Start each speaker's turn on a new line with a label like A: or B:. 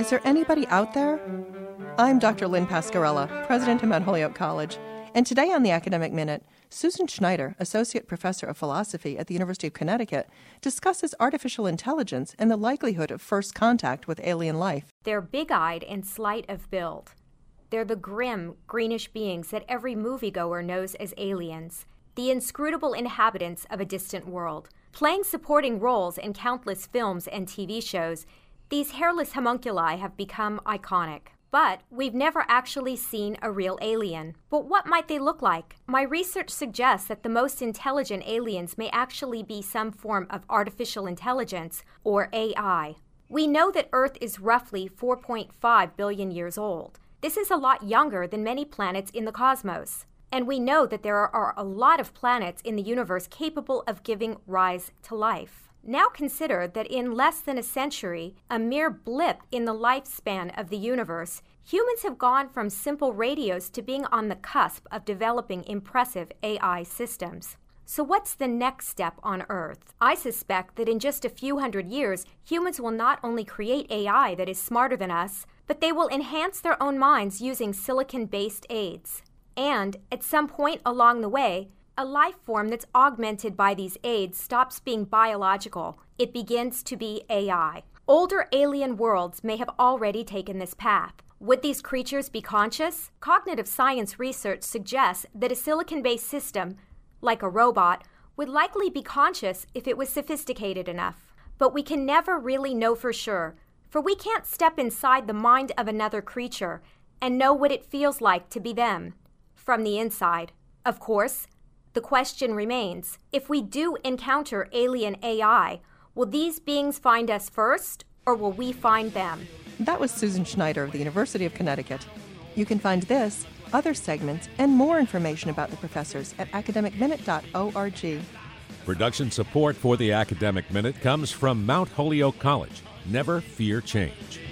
A: Is there anybody out there? I'm Dr. Lynn Pascarella, president of Mount Holyoke College, and today on the Academic Minute, Susan Schneider, associate professor of philosophy at the University of Connecticut, discusses artificial intelligence and the likelihood of first contact with alien life.
B: They're big-eyed and slight of build. They're the grim, greenish beings that every moviegoer knows as aliens, the inscrutable inhabitants of a distant world. Playing supporting roles in countless films and TV shows, these hairless homunculi have become iconic. But we've never actually seen a real alien. But what might they look like? My research suggests that the most intelligent aliens may actually be some form of artificial intelligence, or AI. We know that Earth is roughly 4.5 billion years old. This is a lot younger than many planets in the cosmos. And we know that there are a lot of planets in the universe capable of giving rise to life. Now consider that in less than a century, a mere blip in the lifespan of the universe, humans have gone from simple radios to being on the cusp of developing impressive AI systems. So what's the next step on Earth? I suspect that in just a few hundred years, humans will not only create AI that is smarter than us, but they will enhance their own minds using silicon-based aids. And at some point along the way, a life form that's augmented by these aids stops being biological. It begins to be AI. Older alien worlds may have already taken this path. Would these creatures be conscious? Cognitive science research suggests that a silicon-based system, like a robot, would likely be conscious if it was sophisticated enough. But we can never really know for sure, for we can't step inside the mind of another creature and know what it feels like to be them from the inside. Of course, the question remains, if we do encounter alien AI, will these beings find us first, or will we find them?
A: That was Susan Schneider of the University of Connecticut. You can find this, other segments, and more information about the professors at academicminute.org.
C: Production support for the Academic Minute comes from Mount Holyoke College. Never fear change.